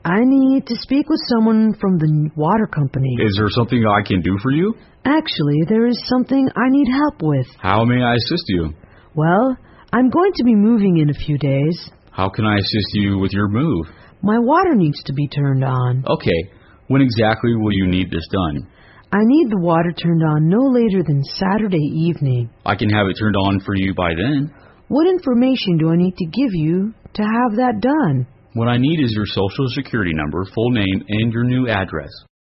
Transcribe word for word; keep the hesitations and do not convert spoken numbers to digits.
I need to speak with someone from the water company. Is there something I can do for you? Actually, there is something I need help with. How may I assist you? Well, I'm going to be moving in a few days. How can I assist you with your move? My water needs to be turned on. Okay. When exactly will you need this done? I need the water turned on no later than Saturday evening. I can have it turned on for you by then. What information do I need to give you to have that done? What I need is your social security number, full name, and your new address.